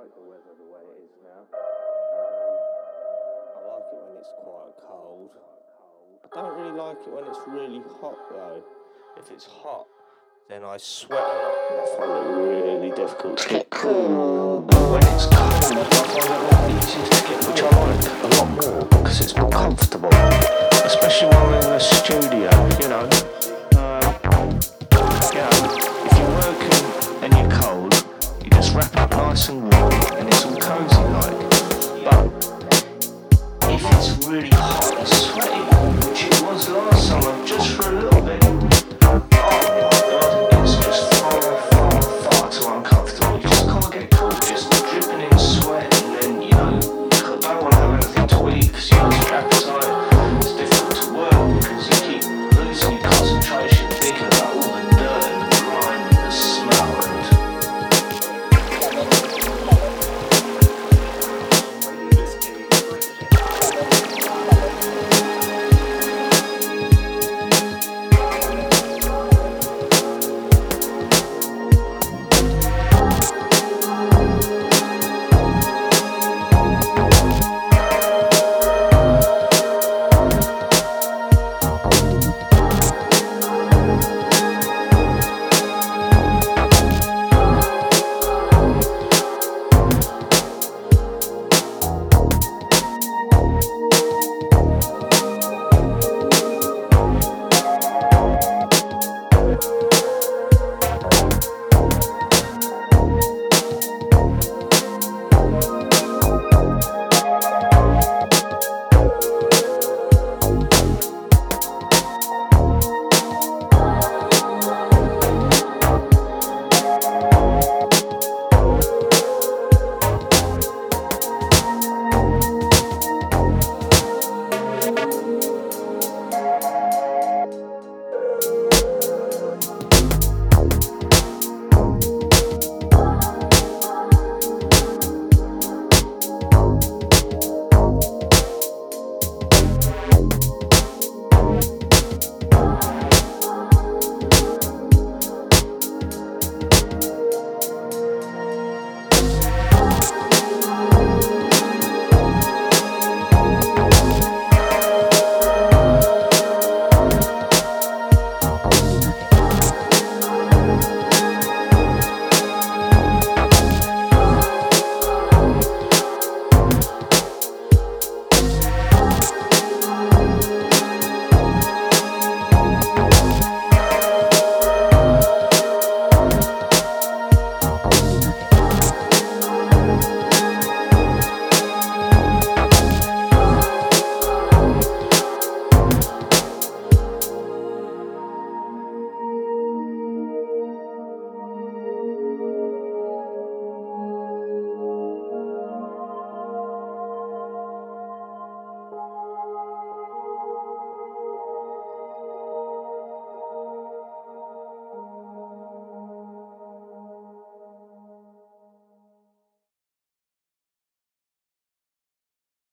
the weather the way it is now. I like it when it's quite cold. I don't really like it when it's really hot though. If it's hot, then I sweat a lot. I find it really difficult to get cool. When it's cold, I find it a lot easier to get, which I like a lot more because it's more comfortable. Especially while we're in the studio, you know.